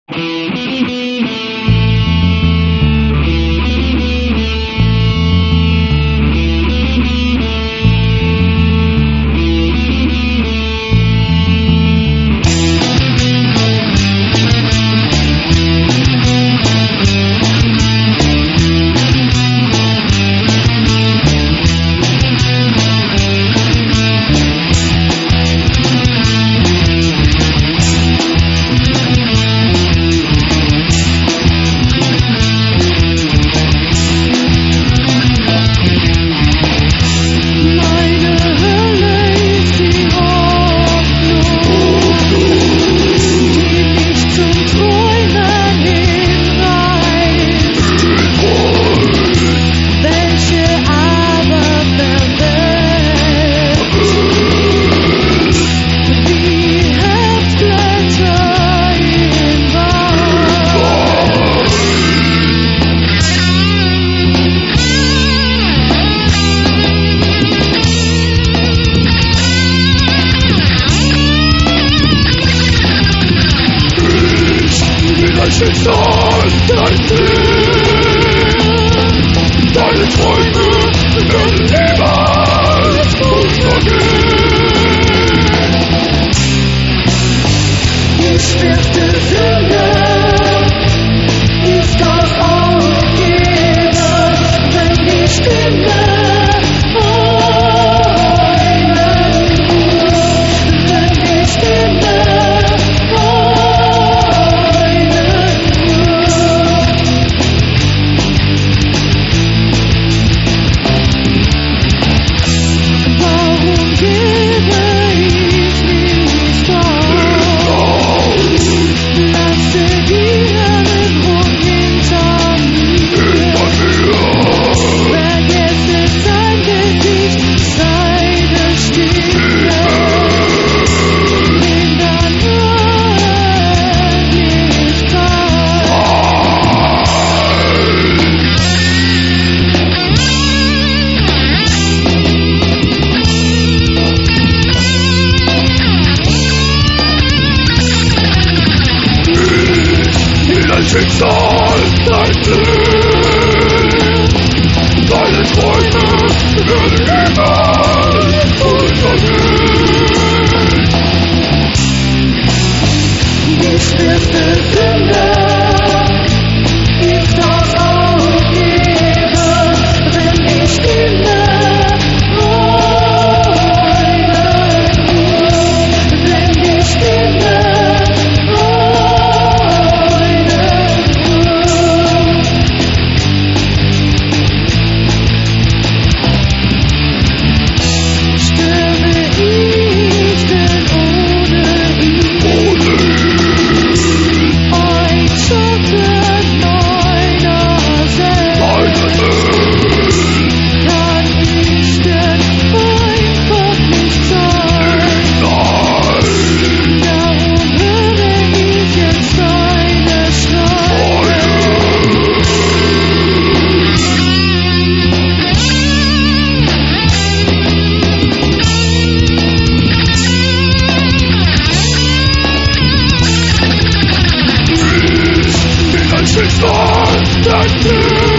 Schicksal, dein Leben, deine Träume werden niemals untergehen. Die schwerste Sünde ist doch aufgeben, wenn die Stimme heulen ruft, wenn die Stimme Schicksal, dein Leben, deine Träume werden niemals untergehen. Die schwerste Sünde ist doch aufgeben, wenn die Stimme heulen ruft, wenn die Stimme Schicksal, dein Leben.